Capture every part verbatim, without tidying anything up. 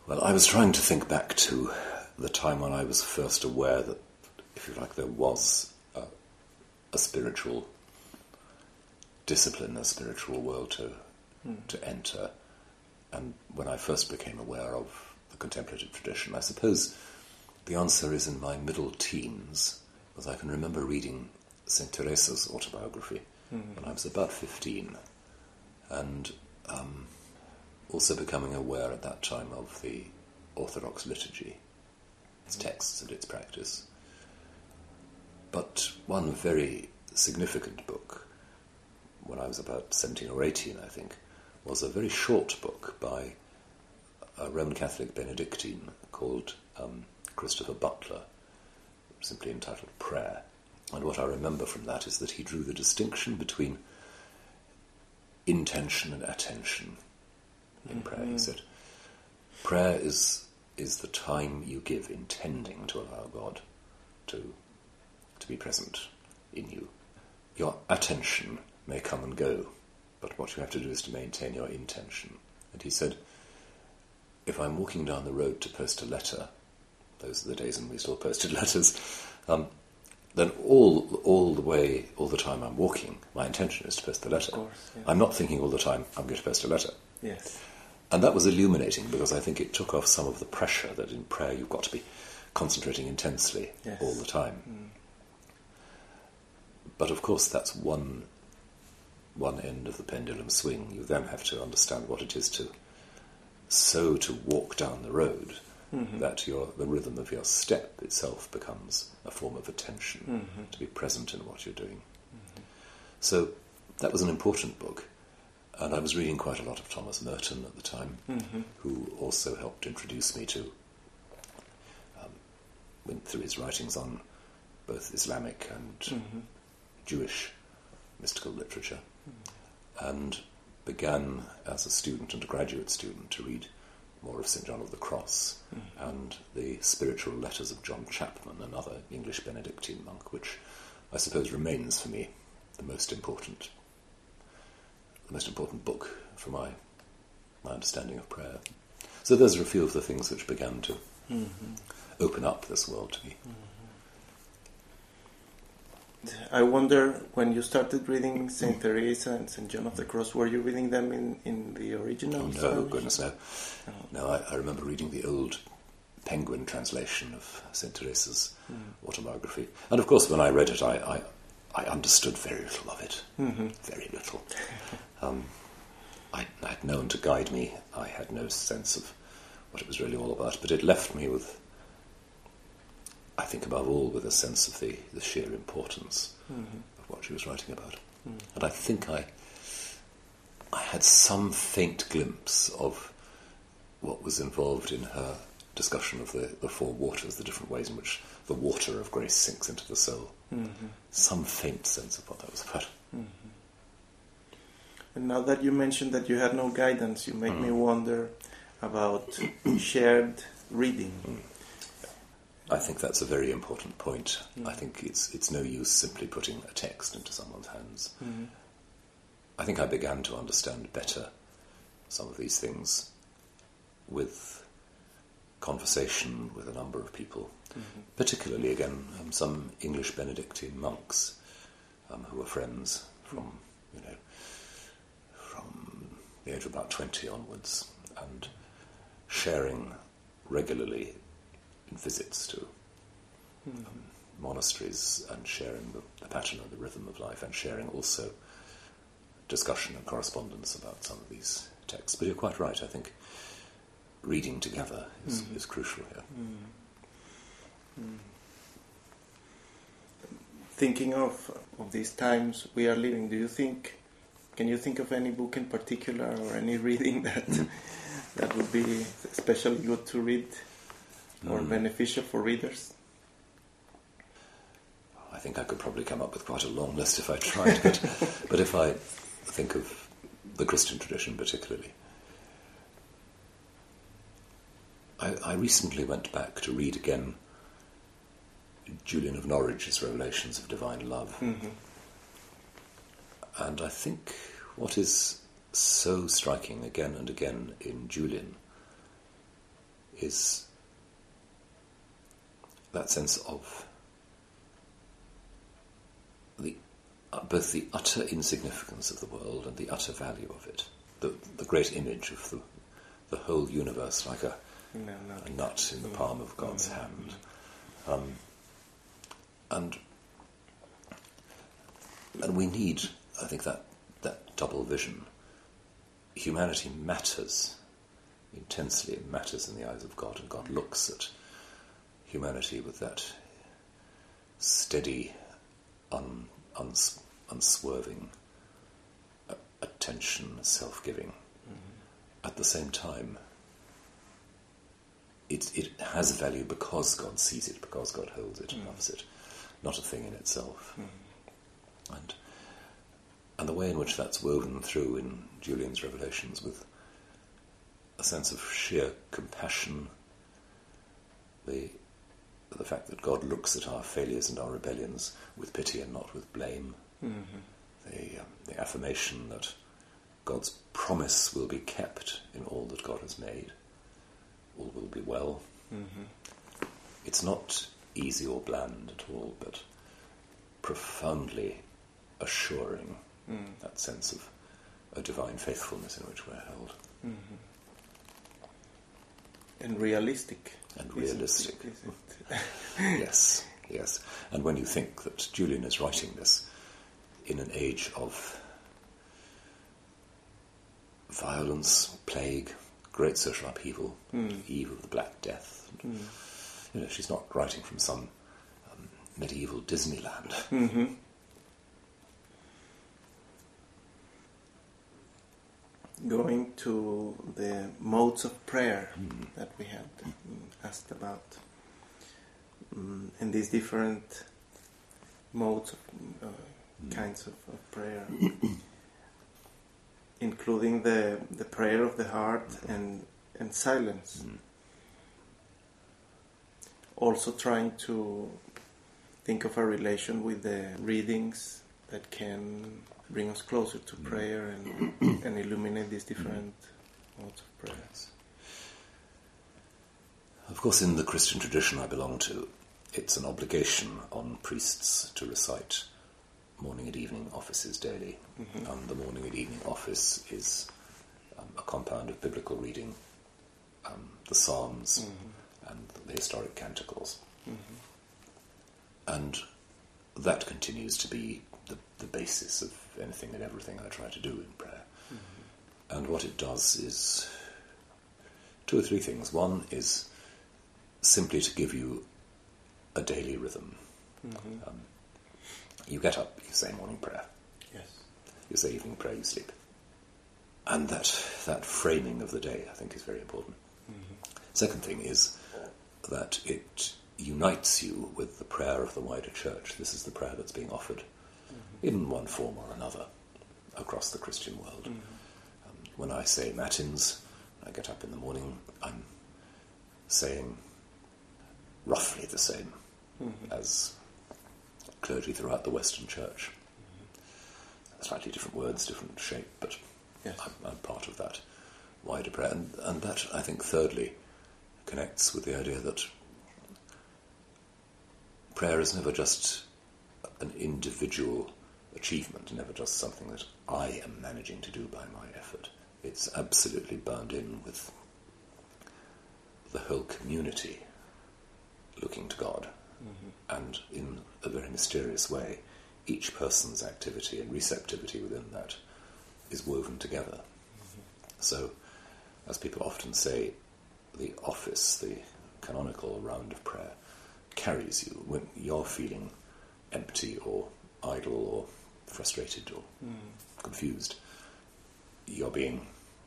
Well, I was trying to think back to the time when I was first aware that, if you like, there was a, a spiritual discipline, a spiritual world to mm. to enter, and when I first became aware of the contemplative tradition. I suppose the answer is in my middle teens, because I can remember reading Saint Teresa's autobiography mm. when I was about fifteen, and um, also becoming aware at that time of the Orthodox liturgy, its texts and its practice. But one very significant book, when I was about seventeen or eighteen, I think, was a very short book by a Roman Catholic Benedictine called um, Christopher Butler, simply entitled Prayer. And what I remember from that is that he drew the distinction between intention and attention in mm-hmm. prayer. He said, prayer is is the time you give intending to allow God to to be present in you. Your attention may come and go, but what you have to do is to maintain your intention. And he said, if I'm walking down the road to post a letter, those are the days when we still posted letters, um, then all all the way, all the time I'm walking, my intention is to post the letter. Of course, yeah. I'm not thinking all the time, I'm going to post a letter. Yes. And that was illuminating, because I think it took off some of the pressure that in prayer you've got to be concentrating intensely yes. all the time. Mm. But of course that's one one end of the pendulum swing. You then have to understand what it is to so to walk down the road mm-hmm. that your the rhythm of your step itself becomes a form of attention, mm-hmm. to be present in what you're doing. Mm-hmm. So that was an important book, and I was reading quite a lot of Thomas Merton at the time, mm-hmm. who also helped introduce me to, um, went through his writings on both Islamic and mm-hmm. Jewish mystical literature, mm-hmm. and began as a student and a graduate student to read more of Saint John of the Cross mm. and the spiritual letters of John Chapman, another English Benedictine monk, which I suppose remains for me the most important, the most important book for my my understanding of prayer. So those are a few of the things which began to mm-hmm. open up this world to me. Mm-hmm. I wonder, when you started reading Saint Teresa and Saint John of the Cross, were you reading them in, in the original? Oh, no, Spanish? goodness no. Oh. No, I, I remember reading the old Penguin translation of Saint Teresa's mm. autobiography. And of course, when I read it, I, I, I understood very little of it. Mm-hmm. Very little. um, I, I had no one to guide me. I had no sense of what it was really all about. But it left me with, I think above all, with a sense of the, the sheer importance mm-hmm. of what she was writing about. Mm. And I think I I had some faint glimpse of what was involved in her discussion of the, the four waters, the different ways in which the water of grace sinks into the soul. Mm-hmm. Some faint sense of what that was about. Mm-hmm. And now that you mentioned that you had no guidance, you make mm. me wonder about shared reading. Mm. I think that's a very important point. Mm. I think it's it's no use simply putting a text into someone's hands. Mm. I think I began to understand better some of these things with conversation with a number of people, mm-hmm. particularly, again, um, some English Benedictine monks um, who were friends from, you know, from the age of about twenty onwards, and sharing regularly in visits to mm. um, monasteries, and sharing the, the pattern and the rhythm of life, and sharing also discussion and correspondence about some of these texts. But you're quite right, I think reading together is, mm. is crucial here. Mm. Mm. Thinking of, of these times we are living, do you think, can you think of any book in particular or any reading that that would be especially good to read or mm. beneficial for readers? I think I could probably come up with quite a long list if I tried, but, but if I think of the Christian tradition particularly, I, I recently went back to read again Julian of Norwich's Revelations of Divine Love. Mm-hmm. And I think what is so striking again and again in Julian is that sense of the uh, both the utter insignificance of the world and the utter value of it, the, the great image of the, the whole universe like a, no, no. a nut in the palm of God's mm. hand. Um, and and we need, I think, that, that double vision. Humanity matters intensely, it matters in the eyes of God, and God looks at humanity with that steady, un, uns, unswerving uh, attention, self-giving. Mm-hmm. At the same time, it, it has value because God sees it, because God holds it mm-hmm. and loves it, not a thing in itself. Mm-hmm. And and the way in which that's woven through in Julian's revelations with a sense of sheer compassion, the the fact that God looks at our failures and our rebellions with pity and not with blame, mm-hmm. the, um, the affirmation that God's promise will be kept in all that God has made, all will be well. Mm-hmm. It's not easy or bland at all, but profoundly assuring, mm. that sense of a divine faithfulness in which we're held. Mm-hmm. And realistic. And realistic. Isn't it? Yes, yes. And when you think that Julian is writing this in an age of violence, plague, great social upheaval, mm. eve of the Black Death, and, mm. you know, she's not writing from some um, medieval Disneyland. Mm-hmm. Going to the modes of prayer mm. that we had asked about, um, and these different modes of uh, mm. kinds of, of prayer, including the the prayer of the heart and and silence. Mm. Also trying to think of a relation with the readings that can bring us closer to prayer and, and illuminate these different modes of prayer. Of course, in the Christian tradition I belong to, it's an obligation on priests to recite morning and evening offices daily. Mm-hmm. And the morning and evening office is um, a compound of biblical reading, um, the Psalms, mm-hmm. and the historic canticles. Mm-hmm. And that continues to be the, the basis of anything and everything I try to do in prayer. Mm-hmm. And what it does is two or three things. One is simply to give you a daily rhythm. Mm-hmm. Um, you get up, you say morning prayer. Yes. You say evening prayer, you sleep. And that that framing of the day, I think, is very important. Mm-hmm. Second thing is that it unites you with the prayer of the wider church. This is the prayer that's being offered mm-hmm. in one form or another across the Christian world. Mm-hmm. Um, when I say matins, I get up in the morning, I'm saying roughly the same mm-hmm. as clergy throughout the Western Church. Mm-hmm. Slightly different words, different shape, but yes. I'm, I'm part of that wider prayer. And, and that, I think, thirdly, connects with the idea that prayer is never just an individual achievement, never just something that I am managing to do by my effort. It's absolutely bound in with the whole community looking to God. Mm-hmm. And in a very mysterious way, each person's activity and receptivity within that is woven together. Mm-hmm. So, as people often say, the office, the canonical round of prayer, carries you when you're feeling empty or idle or frustrated or mm. confused. You're being,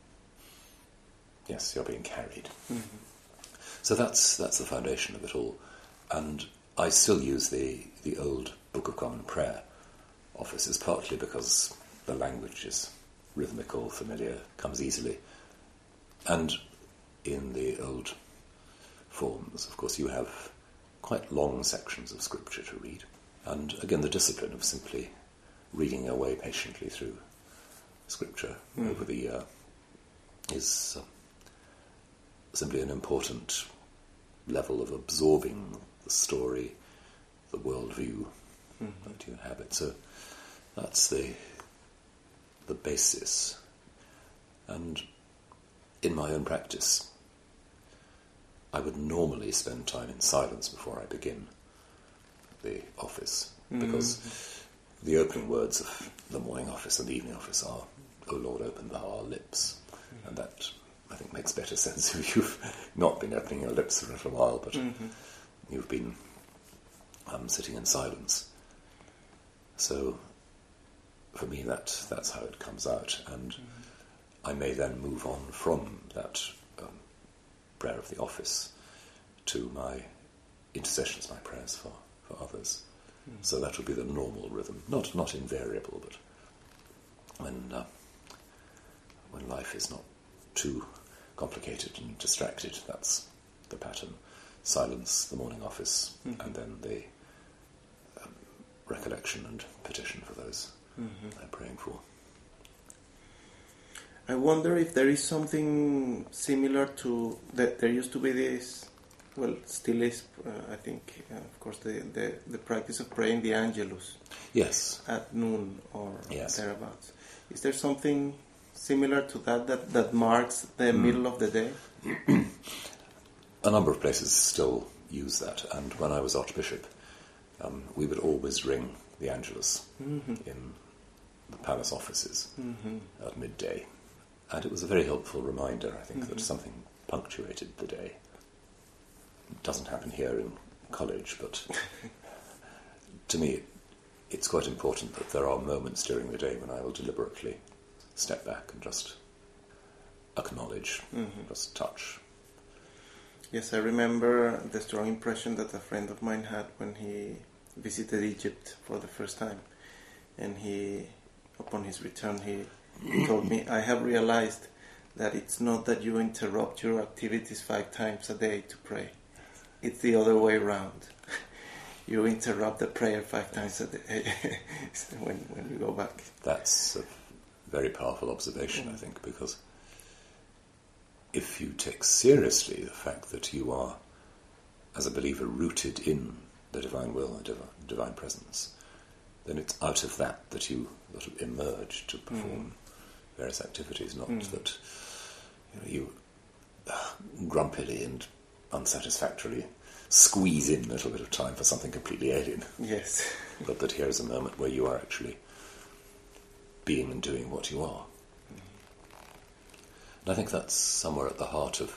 yes, you're being carried. Mm-hmm. So that's that's the foundation of it all. And I still use the, the old Book of Common Prayer offices, partly because the language is rhythmical, familiar, comes easily. And in the old forms, of course, you have quite long sections of scripture to read. And again, the discipline of simply reading your way patiently through scripture mm. over the year is uh, simply an important level of absorbing the story, the worldview mm-hmm. that you inhabit. So that's the the basis. And in my own practice, I would normally spend time in silence before I begin the office, because mm-hmm. the opening words of the morning office and the evening office are, "O Lord, open thou our lips." Mm-hmm. And that, I think, makes better sense if you've not been opening your lips for a little while, but mm-hmm. you've been um, sitting in silence. So, for me, that that's how it comes out, and mm-hmm. I may then move on from that um, prayer of the office to my intercessions, my prayers for, for others. Mm-hmm. So that would be the normal rhythm, not not invariable, but when uh, when life is not too complicated and distracted, that's the pattern. Silence, the morning office, mm-hmm. and then the um, recollection and petition for those mm-hmm. I'm praying for. I wonder if there is something similar to that. There used to be this, well, still is, uh, I think, uh, of course, the, the, the practice of praying the Angelus. Yes. At noon or yes. thereabouts. Is there something similar to that that, that marks the mm. middle of the day? A number of places still use that, and when I was Archbishop, um, we would always ring the Angelus mm-hmm. in the palace offices mm-hmm. at midday. And it was a very helpful reminder, I think, mm-hmm. that something punctuated the day. It doesn't happen here in college, but to me it's quite important that there are moments during the day when I will deliberately step back and just acknowledge, mm-hmm. just touch. Yes, I remember the strong impression that a friend of mine had when he visited Egypt for the first time. And he, upon his return, he told me, "I have realized that it's not that you interrupt your activities five times a day to pray. It's the other way around. You interrupt the prayer five times a day when, when you go back." That's a very powerful observation, mm. I think, because if you take seriously the fact that you are, as a believer, rooted in the divine will and divine, divine presence, then it's out of that that you sort of emerge to perform mm. various activities, not mm. that you, know, you uh, grumpily and unsatisfactorily squeeze in a little bit of time for something completely alien. Yes. But that here is a moment where you are actually being and doing what you are. Mm. And I think that's somewhere at the heart of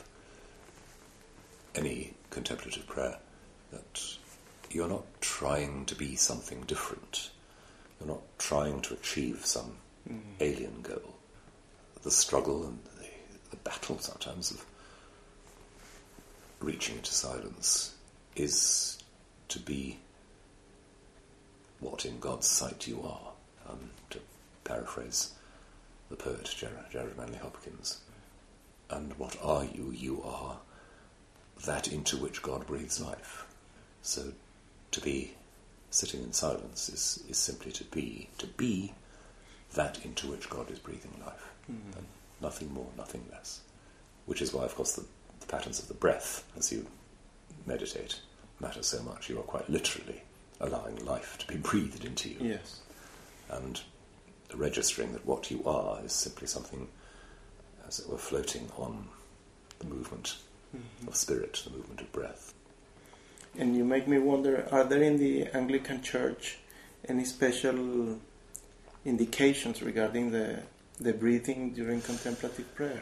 any contemplative prayer, that you're not trying to be something different. You're not trying to achieve some mm. alien goal. The struggle and the, the battle sometimes of reaching into silence is to be what in God's sight you are, um, to paraphrase the poet Jared, Jared Manley Hopkins. And what are you? You are that into which God breathes life. So to be sitting in silence is, is simply to be, to be that into which God is breathing life. Mm-hmm. And nothing more, nothing less. Which is why, of course, the, the patterns of the breath, as you meditate, matter so much. You are quite literally allowing life to be breathed into you. Yes. And registering that what you are is simply something, as it were, floating on the movement mm-hmm. of spirit, the movement of breath. And you make me wonder, are there in the Anglican Church any special indications regarding the the breathing during contemplative prayer?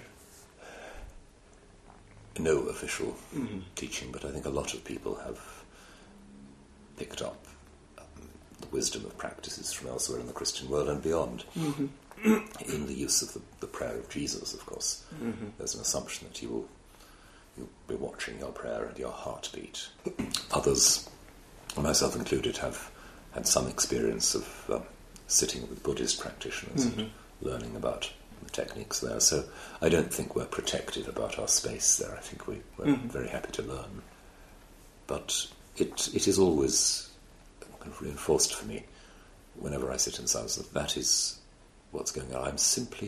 No official mm-hmm. teaching, but I think a lot of people have picked up um, the wisdom of practices from elsewhere in the Christian world and beyond. Mm-hmm. In the use of the, the prayer of Jesus, of course, mm-hmm. there's an assumption that you will you'll be watching your prayer and your heartbeat. Others, myself included, have had some experience of um, sitting with Buddhist practitioners mm-hmm. and learning about the techniques there. So I don't think we're protected about our space there. I think we, we're mm-hmm. very happy to learn. But it it is always kind of reinforced for me whenever I sit in silence that that is what's going on. I'm simply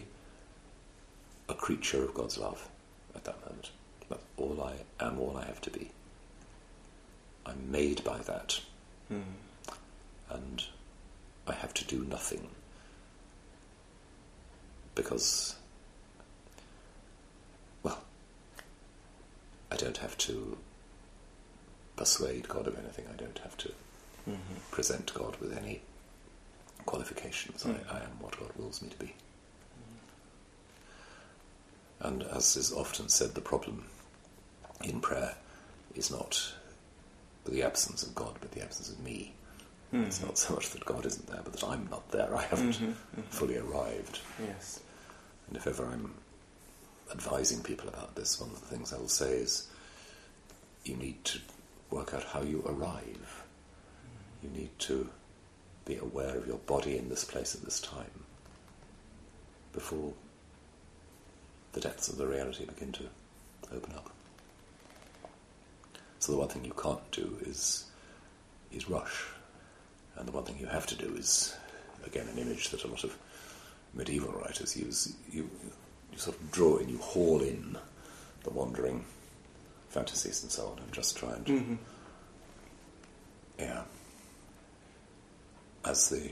a creature of God's love at that moment. That's all I am, all I have to be. I'm made by that. Mm. And I have to do nothing. Because, well, I don't have to persuade God of anything. I don't have to mm-hmm. present God with any qualifications. Mm. I, I am what God wills me to be. Mm. And as is often said, the problem in prayer is not the absence of God, but the absence of me. Mm-hmm. It's not so much that God isn't there, but that I'm not there. I haven't mm-hmm. Mm-hmm. fully arrived. Yes. And if ever I'm advising people about this, one of the things I will say is you need to work out how you arrive. Mm-hmm. You need to be aware of your body in this place at this time before the depths of the reality begin to open up. So the one thing you can't do is is rush. And the one thing you have to do is, again, an image that a lot of medieval writers use, you, you sort of draw in, you haul in the wandering fantasies and so on, and just try and, mm-hmm. yeah, as the,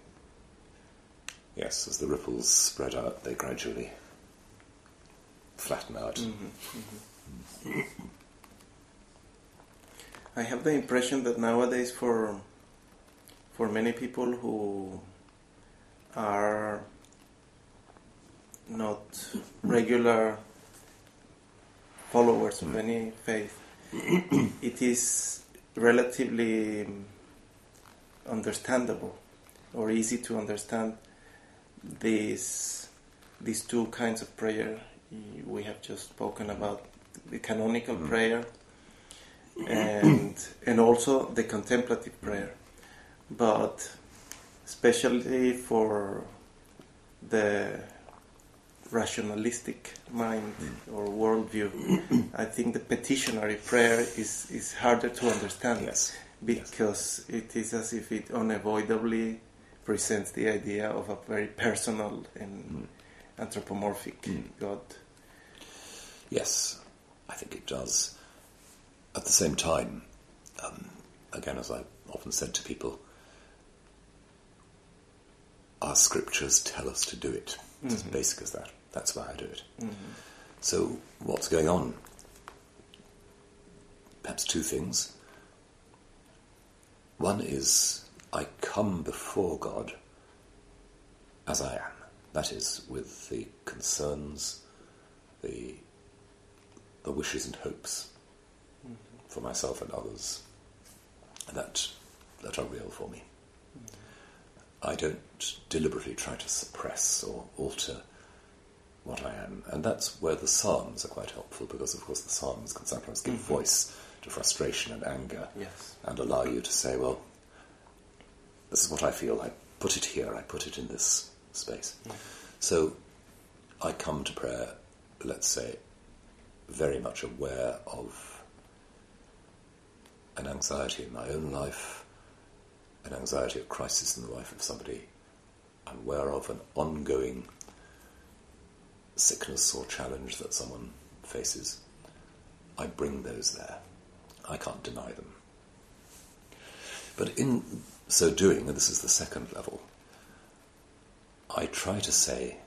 yes, as the ripples spread out, they gradually flatten out. Mm-hmm. Mm-hmm. I have the impression that nowadays for for many people who are not regular followers of any faith, it is relatively understandable or easy to understand these these two kinds of prayer we have just spoken about, the canonical mm. prayer and and also the contemplative prayer. But especially for the rationalistic mind or worldview, I think the petitionary prayer is, is harder to understand. Yes. Because yes. it is as if it unavoidably presents the idea of a very personal and mm. anthropomorphic mm. God. Yes, I think it does. At the same time, um, again, as I often said to people, our scriptures tell us to do it. It's mm-hmm. as basic as that. That's why I do it. Mm-hmm. So what's going on? Perhaps two things. One is I come before God as I am. That is, with the concerns, the the wishes and hopes mm-hmm. for myself and others that that are real for me. I don't deliberately try to suppress or alter what I am. And that's where the Psalms are quite helpful, because, of course, the Psalms can sometimes give mm-hmm. voice to frustration and anger yes. and allow you to say, well, this is what I feel. I put it here. I put it in this space. Mm-hmm. So I come to prayer, let's say, very much aware of an anxiety in my own life, an anxiety, a crisis in the life of somebody I'm aware of, an ongoing sickness or challenge that someone faces. I bring those there. I can't deny them. But in so doing, and this is the second level, I try to say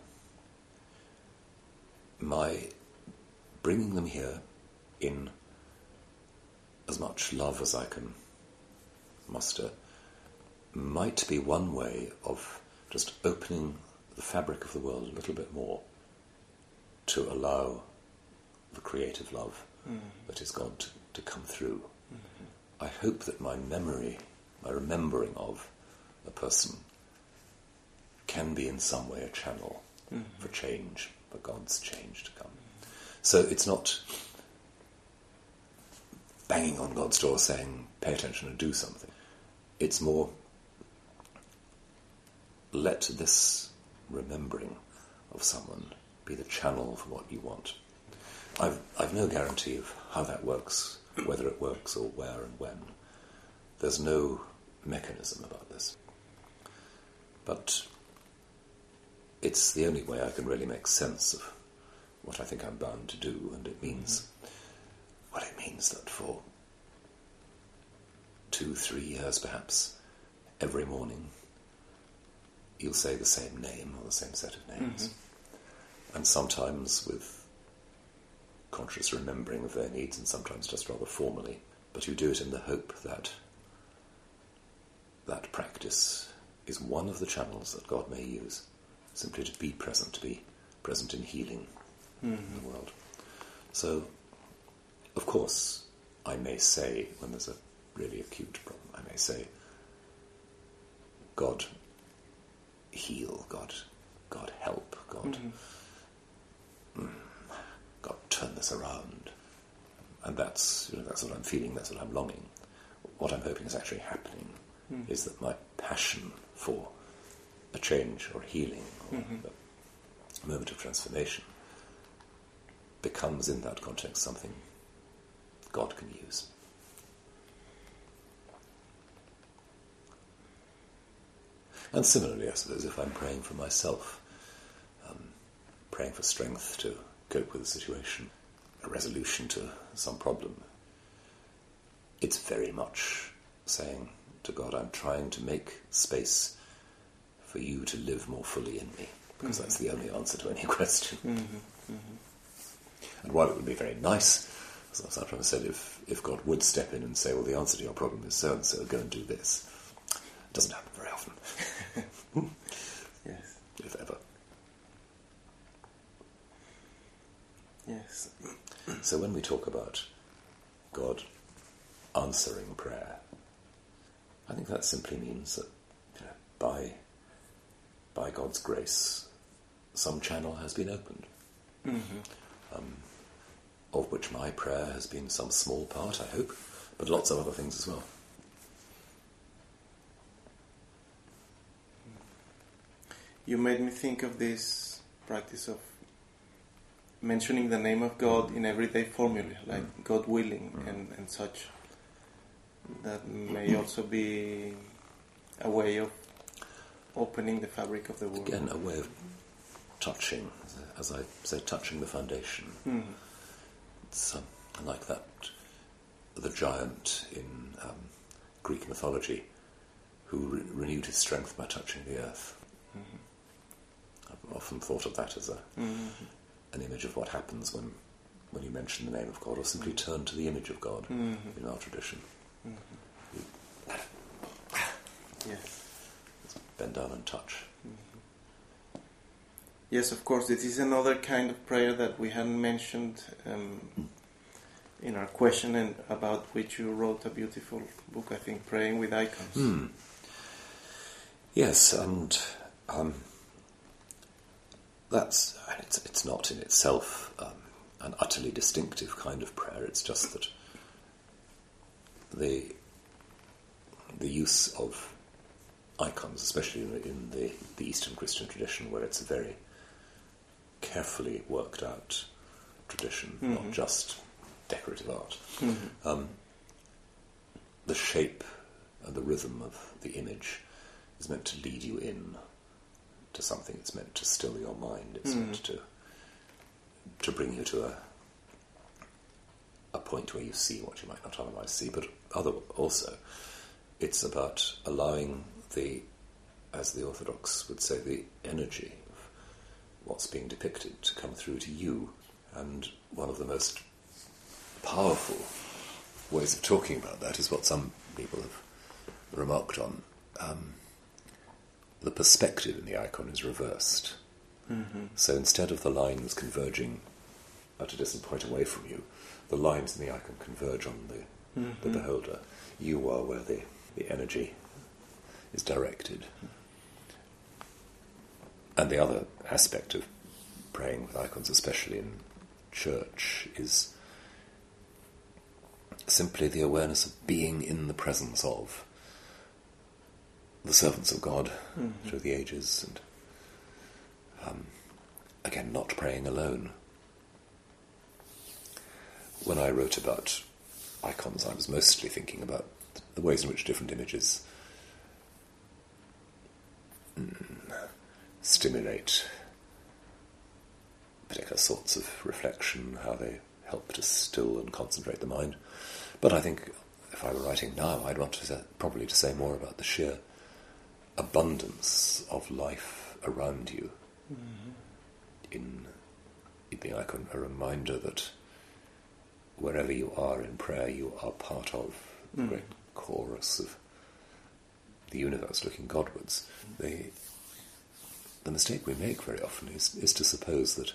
my bringing them here in as much love as I can muster might be one way of just opening the fabric of the world a little bit more to allow the creative love mm-hmm. that is God to, to come through. Mm-hmm. I hope that my memory, my remembering of a person can be in some way a channel mm-hmm. for change, for God's change to come. Mm-hmm. So it's not banging on God's door saying, pay attention and do something. It's more, let this remembering of someone be the channel for what you want. I've I've no guarantee of how that works, whether it works or where and when. There's no mechanism about this. But it's the only way I can really make sense of what I think I'm bound to do, and it means, well, it means that for two, three years perhaps, every morning you'll say the same name or the same set of names. Mm-hmm. And sometimes with conscious remembering of their needs and sometimes just rather formally. But you do it in the hope that that practice is one of the channels that God may use simply to be present, to be present in healing mm-hmm. in the world. So, of course, I may say, when there's a really acute problem, I may say, God heal, God, God help, God, mm-hmm. God turn this around. And that's, you know, that's what I'm feeling, that's what I'm longing. What I'm hoping is actually happening mm. is that my passion for a change or healing or mm-hmm. a moment of transformation becomes in that context something God can use. And similarly, I suppose, if I'm praying for myself, um, praying for strength to cope with a situation, a resolution to some problem, it's very much saying to God, I'm trying to make space for you to live more fully in me, because mm-hmm. that's the only answer to any question. Mm-hmm. Mm-hmm. And while it would be very nice, as I sometimes said, if, if God would step in and say, well, the answer to your problem is so-and-so, go and do this, it doesn't happen very often. Yes. If ever. Yes. So when we talk about God answering prayer, I think that simply means that, you know, by by God's grace, some channel has been opened, mm-hmm. um, of which my prayer has been some small part, I hope, but lots of other things as well. You made me think of this practice of mentioning the name of God in everyday formula, like mm. God willing mm. and, and such. That may also be a way of opening the fabric of the world. Again, a way of touching, as I say, touching the foundation. Mm. It's um, like that, the giant in um, Greek mythology who re- renewed his strength by touching the earth. Mm-hmm. I've often thought of that as a mm-hmm. an image of what happens when, when you mention the name of God, or simply turn to the image of God mm-hmm. in our tradition. Mm-hmm. Yes. Bend down and touch. Mm-hmm. Yes, of course, this is another kind of prayer that we hadn't mentioned um, mm. in our question, and about which you wrote a beautiful book, I think, Praying with Icons. Mm. Yes, and um, that's it's, it's not in itself um, an utterly distinctive kind of prayer. It's just that the the use of icons, especially in, in the, the Eastern Christian tradition, where it's a very carefully worked out tradition, mm-hmm. not just decorative art. Mm-hmm. Um, the shape and the rhythm of the image is meant to lead you in to something. It's meant to still your mind. It's mm-hmm. meant to to bring you to a a point where you see what you might not otherwise see. But other also, it's about allowing the, as the Orthodox would say, the energy of what's being depicted to come through to you. And one of the most powerful ways of talking about that is what some people have remarked on. Um, the perspective in the icon is reversed. Mm-hmm. So instead of the lines converging at a distant point away from you, the lines in the icon converge on the, mm-hmm. the beholder. You are where the, the energy is directed. And the other aspect of praying with icons, especially in church, is simply the awareness of being in the presence of the servants of God mm-hmm. through the ages, and um, again, not praying alone. When I wrote about icons, I was mostly thinking about the ways in which different images mm, stimulate particular sorts of reflection, how they help to still and concentrate the mind. But I think if I were writing now, I'd want to say, probably to say more about the sheer abundance of life around you. Mm-hmm. In, in the icon, a reminder that wherever you are in prayer, you are part of the mm. great chorus of the universe looking Godwards. The, the mistake we make very often is, is to suppose that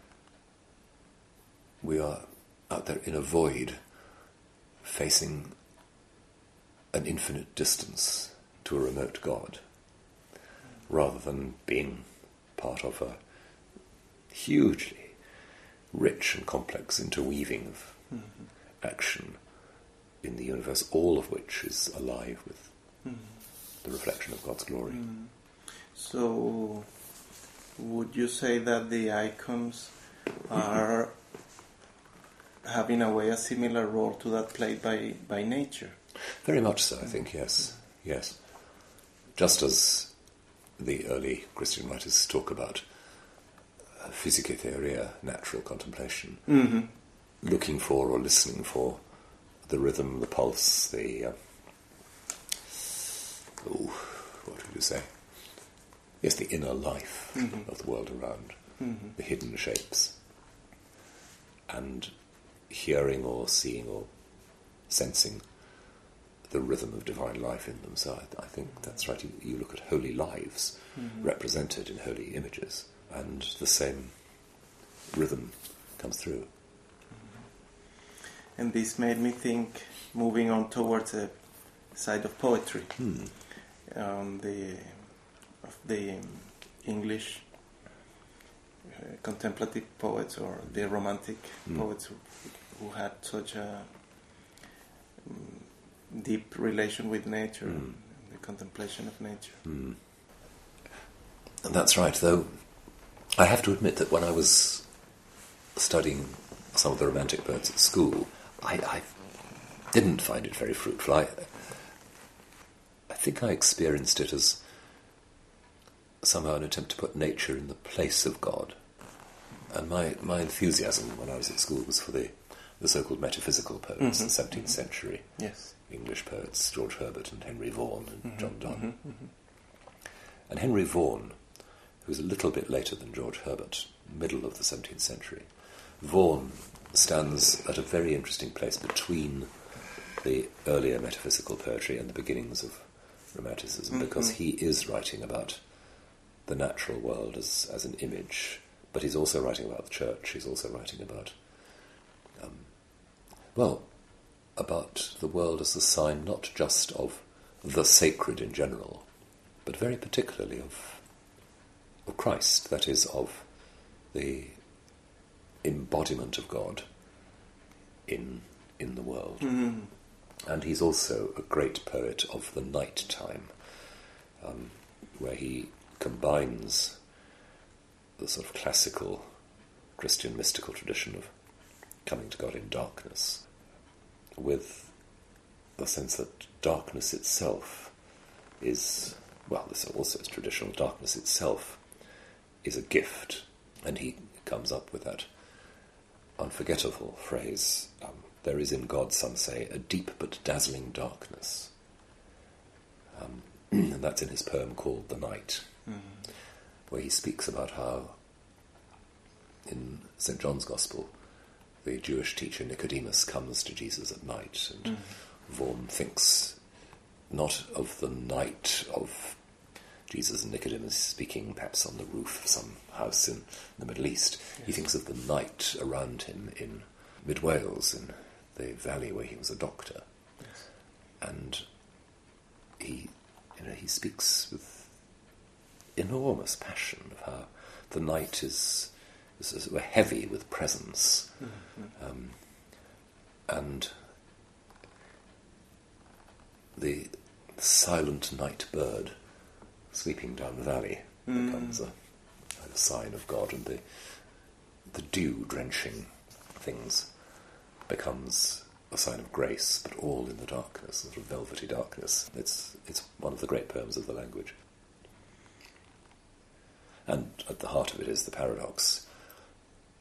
we are out there in a void, facing an infinite distance to a remote God, rather than being part of a hugely rich and complex interweaving of mm-hmm. action in the universe, all of which is alive with mm. the reflection of God's glory. Mm. So, would you say that the icons are have in a way a similar role to that played by, by nature? Very much so, I think, yes. Yes. Just as the early Christian writers talk about uh, physica theoria, natural contemplation, mm-hmm. looking for or listening for the rhythm, the pulse, the... Uh, oh, what would you say? Yes, the inner life mm-hmm. of the world around, mm-hmm. the hidden shapes. And hearing or seeing or sensing the rhythm of divine life in them. So I, I think that's right. You, you look at holy lives mm-hmm. represented in holy images, and the same rhythm comes through. Mm-hmm. And this made me think, moving on towards the side of poetry, hmm. um, the of the English uh, contemplative poets, or the romantic mm. poets who, who had such a um, deep relation with nature, mm. and the contemplation of nature. Mm. And that's right, though I have to admit that when I was studying some of the romantic poets at school, I, I didn't find it very fruitful. I, I think I experienced it as somehow an attempt to put nature in the place of God. And my, my enthusiasm when I was at school was for the, the so-called metaphysical poets, mm-hmm. the seventeenth mm-hmm. century yes. English poets, George Herbert and Henry Vaughan and mm-hmm. John Donne. Mm-hmm. Mm-hmm. And Henry Vaughan, who was a little bit later than George Herbert, middle of the seventeenth century, Vaughan stands at a very interesting place between the earlier metaphysical poetry and the beginnings of Romanticism, mm-hmm. because he is writing about the natural world as, as an image, but he's also writing about the church, he's also writing about, um, well, about the world as a sign not just of the sacred in general, but very particularly of, of Christ, that is, of the embodiment of God in in the world. Mm-hmm. And he's also a great poet of the night time, um, where he combines the sort of classical Christian mystical tradition of coming to God in darkness with the sense that darkness itself is, well, this also is traditional, darkness itself is a gift. And he comes up with that unforgettable phrase, um, there is in God, some say, a deep but dazzling darkness. Um, and that's in his poem called The Night, mm-hmm. where he speaks about how in Saint John's Gospel the Jewish teacher Nicodemus comes to Jesus at night, and mm-hmm. Vaughan thinks not of the night of Jesus and Nicodemus speaking perhaps on the roof of some house in the Middle East. Yes. He thinks of the night around him in Mid Wales, in the valley where he was a doctor. Yes. And he, you know, he speaks with enormous passion of how the night is, is, is heavy with presence, mm-hmm. um, and the silent night bird sweeping down the valley mm. becomes a, a sign of God, and the the dew drenching things becomes a sign of grace, but all in the darkness, sort of velvety darkness. It's it's one of the great poems of the language. And at the heart of it is the paradox.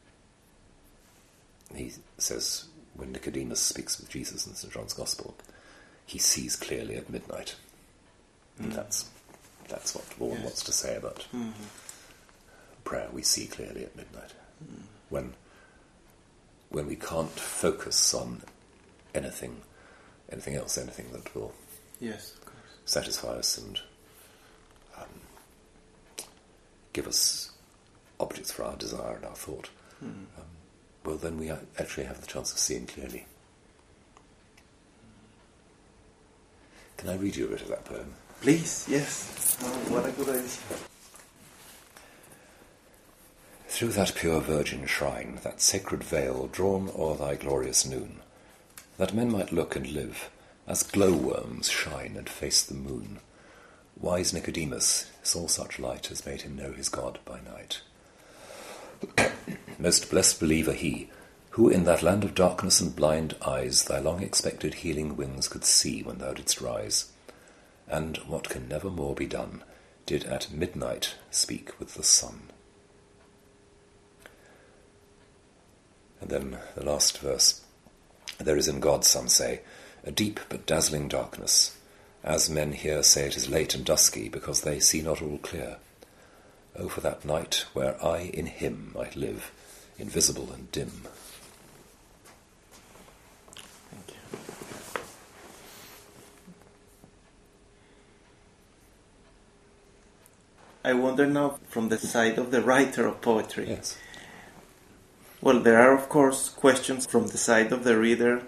He says, when Nicodemus speaks with Jesus in Saint John's Gospel, he sees clearly at midnight. Mm. And that's that's what Vaughan yes. wants to say about mm-hmm. prayer. We see clearly at midnight. Mm. When when we can't focus on anything, anything else, anything that will yes, of course. satisfy us and um, give us objects for our desire and our thought, mm. um, well, then we actually have the chance of seeing clearly. Can I read you a bit of that poem? Please, yes. Oh, what a good idea. Through that pure virgin shrine, that sacred veil drawn o'er thy glorious noon, that men might look and live, as glowworms shine and face the moon, wise Nicodemus saw such light as made him know his God by night. Most blessed believer he, who in that land of darkness and blind eyes thy long-expected healing wings could see when thou didst rise, and what can never more be done, did at midnight speak with the sun. And then the last verse. There is in God, some say, a deep but dazzling darkness, as men here say it is late and dusky, because they see not all clear. Oh, for that night where I in him might live, invisible and dim. Thank you. I wonder now, from the side of the writer of poetry. Yes. Well, there are, of course, questions from the side of the reader.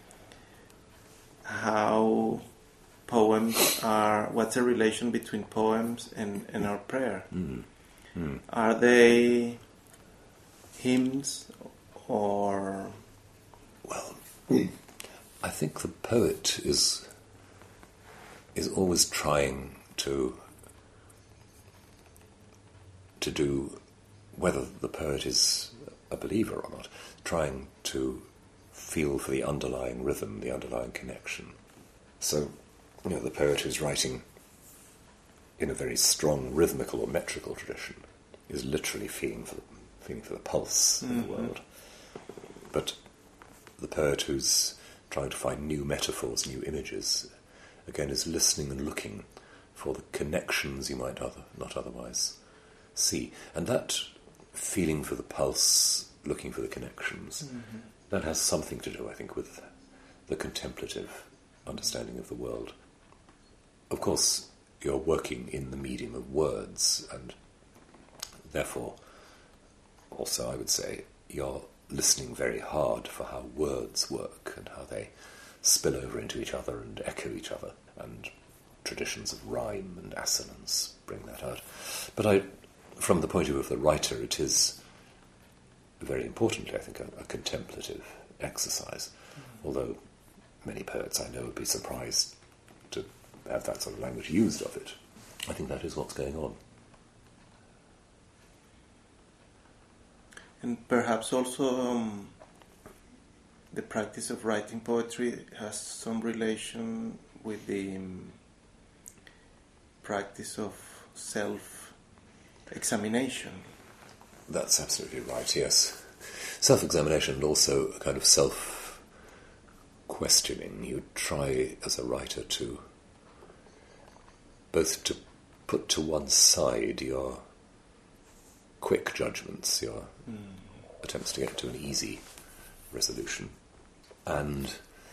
How poems are, what's the relation between poems and, and our prayer? Mm. Mm. Are they hymns or... Well, I think the poet is is always trying to to do, whether the poet is a believer or not, trying to feel for the underlying rhythm, the underlying connection. So, you know, the poet who's writing in a very strong rhythmical or metrical tradition is literally feeling for the, feeling for the pulse mm-hmm. of the world. But the poet who's trying to find new metaphors, new images, again is listening and looking for the connections you might other, not otherwise see. And that feeling for the pulse, looking for the connections, mm-hmm. that has something to do, I think, with the contemplative understanding of the world. Of course, you're working in the medium of words, and therefore, also, I would say, you're listening very hard for how words work and how they spill over into each other and echo each other, and traditions of rhyme and assonance bring that out. But I, from the point of view of the writer, it is very importantly, I think, a, a contemplative exercise, mm-hmm. although many poets I know would be surprised to have that sort of language used of it. I think that is what's going on. And perhaps also um, the practice of writing poetry has some relation with the um, practice of self-examination. That's absolutely right, yes. Self-examination and also a kind of self-questioning. You try as a writer to both to put to one side your quick judgments, your mm. attempts to get to an easy resolution, and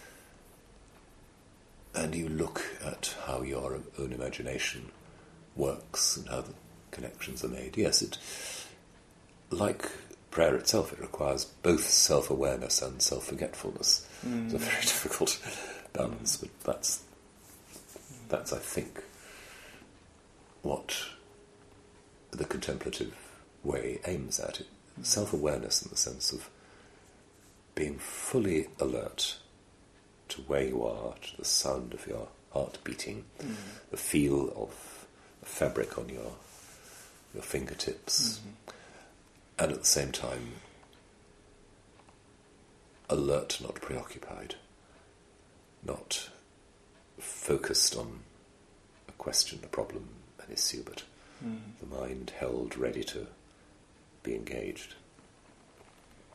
and you look at how your own imagination works and how the connections are made. Yes, it, like prayer itself, it requires both self-awareness and self-forgetfulness. Mm. It's a very difficult balance, but that's that's I think what the contemplative way aims at. It. Self-awareness in the sense of being fully alert to where you are, to the sound of your heart beating, mm. the feel of the fabric on your your fingertips, mm-hmm. and at the same time alert, not preoccupied, not focused on a question, a problem, an issue, but mm. the mind held ready to be engaged.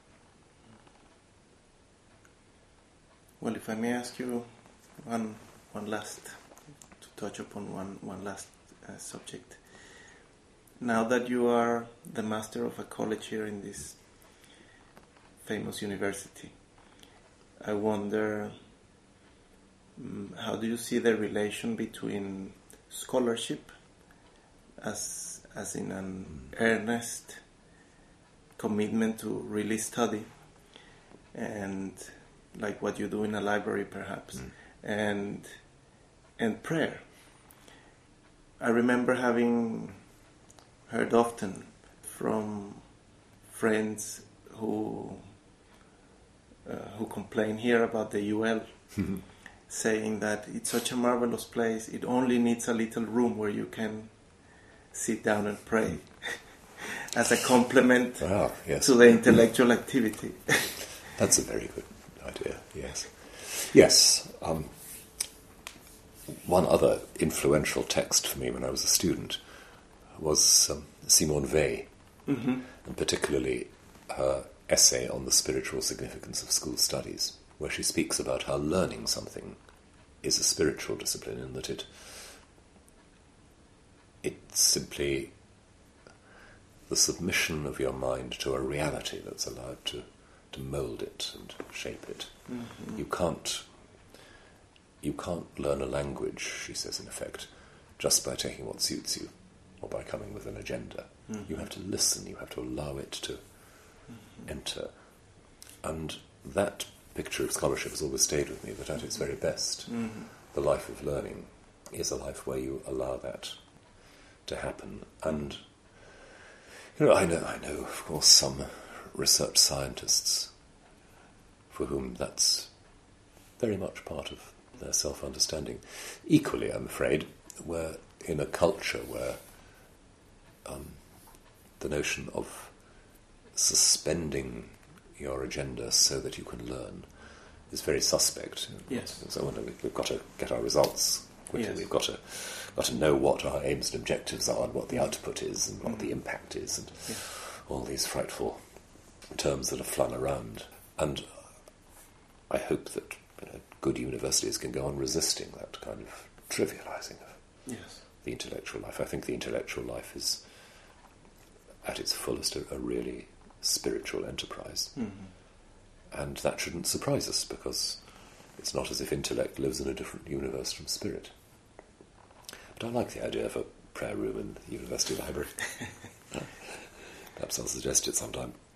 Well, if I may ask you one one last, to touch upon one, one last uh, subject. Now that you are the master of a college here in this famous university, I wonder, um, how do you see the relation between scholarship, as as in an earnest commitment to really study, and like what you do in a library perhaps, mm. and and prayer? I remember having heard often from friends who uh, who complain here about the U L, saying that it's such a marvelous place, it only needs a little room where you can sit down and pray as a complement ah, yes. to the intellectual activity. That's a very good idea, yes. Yes, um, one other influential text for me when I was a student was um, Simone Weil, mm-hmm. and particularly her essay on the spiritual significance of school studies, where she speaks about how learning something is a spiritual discipline, in that it it's simply the submission of your mind to a reality that's allowed to, to mould it and shape it. Mm-hmm. You can't you can't learn a language, she says in effect, just by taking what suits you or by coming with an agenda. Mm-hmm. You have to listen, you have to allow it to mm-hmm. enter. And that picture of scholarship has always stayed with me, that at its very best, mm-hmm. the life of learning is a life where you allow that to happen. And you know, I know, I know, of course, some research scientists for whom that's very much part of their self-understanding. Equally, I'm afraid, we're in a culture where um, the notion of suspending your agenda so that you can learn is very suspect. Yes. So we've got to get our results quickly. Yes. We've got to got to know what our aims and objectives are, and what the output is, and what mm. the impact is, and yeah. all these frightful terms that are flung around. And I hope that you know, good universities can go on resisting that kind of trivialising of yes. the intellectual life. I think the intellectual life is, at its fullest, a, a really spiritual enterprise. Mm-hmm. And that shouldn't surprise us, because it's not as if intellect lives in a different universe from spirit. But I like the idea of a prayer room in the university library. Perhaps I'll suggest it sometime.